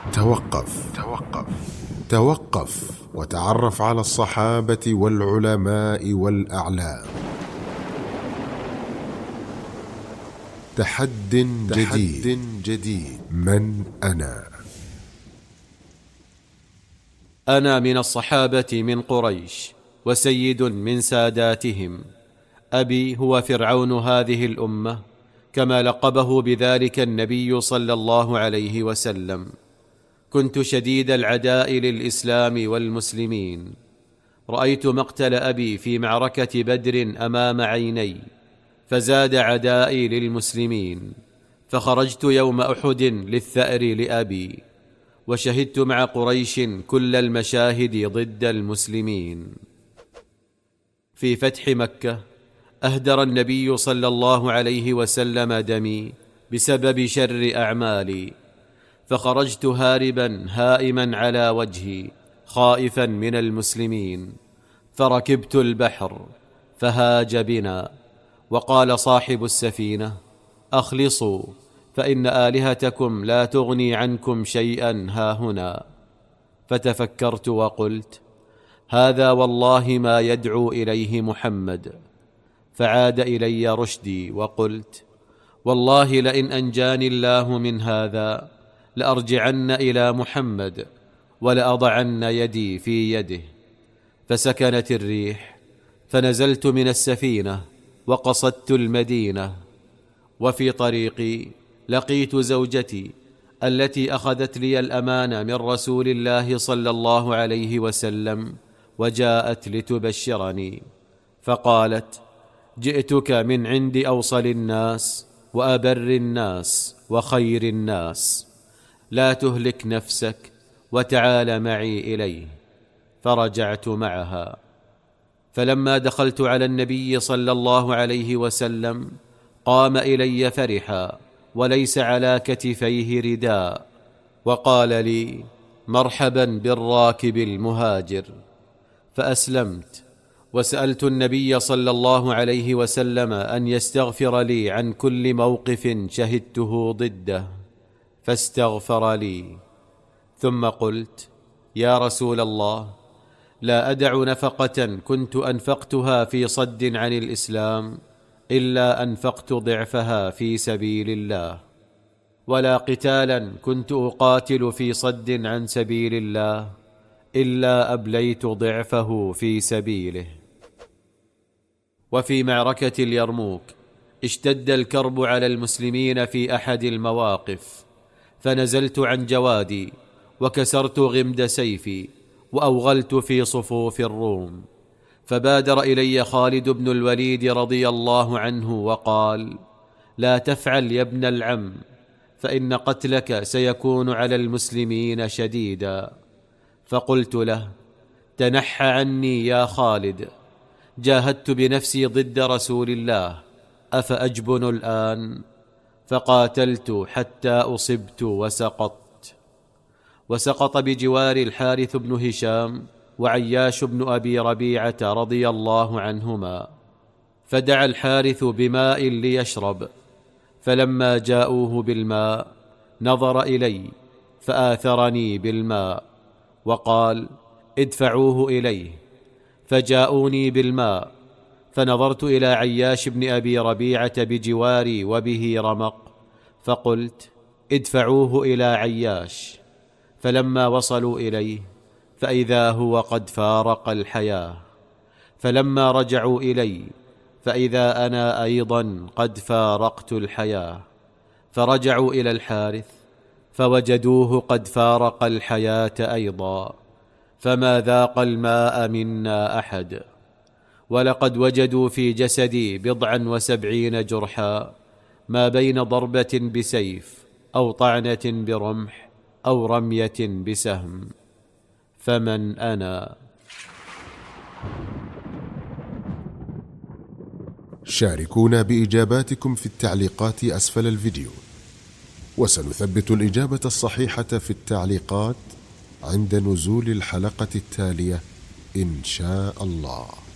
توقف وتعرف على الصحابة والعلماء والأعلام. تحد جديد. من أنا؟ أنا من الصحابة من قريش، وسيد من ساداتهم. أبي هو فرعون هذه الأمة، كما لقبه بذلك النبي صلى الله عليه وسلم. كنت شديد العداء للإسلام والمسلمين. رأيت مقتل أبي في معركة بدر أمام عيني، فزاد عدائي للمسلمين، فخرجت يوم أحد للثأر لأبي، وشهدت مع قريش كل المشاهد ضد المسلمين. في فتح مكة أهدر النبي صلى الله عليه وسلم دمي بسبب شر أعمالي، فخرجت هاربا هائما على وجهي خائفا من المسلمين، فركبت البحر فهاج بنا، وقال صاحب السفينة: أخلصوا، فإن آلهتكم لا تغني عنكم شيئا هاهنا. فتفكرت وقلت: هذا والله ما يدعو إليه محمد. فعاد إلي رشدي وقلت: والله لئن أنجاني الله من هذا لأرجعن إلى محمد ولأضعن يدي في يده. فسكنت الريح، فنزلت من السفينة وقصدت المدينة. وفي طريقي لقيت زوجتي التي أخذت لي الأمانة من رسول الله صلى الله عليه وسلم، وجاءت لتبشرني، فقالت: جئتك من عند أوصل الناس وأبر الناس وخير الناس، لا تهلك نفسك وتعال معي إليه. فرجعت معها. فلما دخلت على النبي صلى الله عليه وسلم قام إلي فرحا وليس على كتفيه رداء، وقال لي: مرحبا بالراكب المهاجر. فأسلمت، وسألت النبي صلى الله عليه وسلم أن يستغفر لي عن كل موقف شهدته ضده، فاستغفر لي. ثم قلت: يا رسول الله، لا أدع نفقة كنت أنفقتها في صد عن الإسلام إلا أنفقت ضعفها في سبيل الله، ولا قتالا كنت أقاتل في صد عن سبيل الله إلا أبليت ضعفه في سبيله. وفي معركة اليرموك اشتد الكرب على المسلمين في أحد المواقف، فنزلت عن جوادي وكسرت غمد سيفي وأوغلت في صفوف الروم. فبادر إلي خالد بن الوليد رضي الله عنه وقال: لا تفعل يا ابن العم، فإن قتلك سيكون على المسلمين شديدا. فقلت له: تنحى عني يا خالد، جاهدت بنفسي ضد رسول الله، أفأجبن الآن؟ فقاتلت حتى أصبت وسقط بجوار الحارث بن هشام وعياش بن أبي ربيعة رضي الله عنهما. فدعا الحارث بماء ليشرب، فلما جاءوه بالماء نظر إلي فآثرني بالماء وقال: ادفعوه إليه. فجاءوني بالماء، فنظرت إلى عياش بن أبي ربيعة بجواري وبه رمق، فقلت: ادفعوه إلى عياش. فلما وصلوا إليه فإذا هو قد فارق الحياة. فلما رجعوا إلي فإذا أنا أيضا قد فارقت الحياة. فرجعوا إلى الحارث فوجدوه قد فارق الحياة أيضا، فما ذاق الماء منا أحد. ولقد وجدوا في جسدي 79 جرحا، ما بين ضربة بسيف أو طعنة برمح أو رمية بسهم. فمن أنا؟ شاركونا بإجاباتكم في التعليقات أسفل الفيديو، وسنثبت الإجابة الصحيحة في التعليقات عند نزول الحلقة التالية إن شاء الله.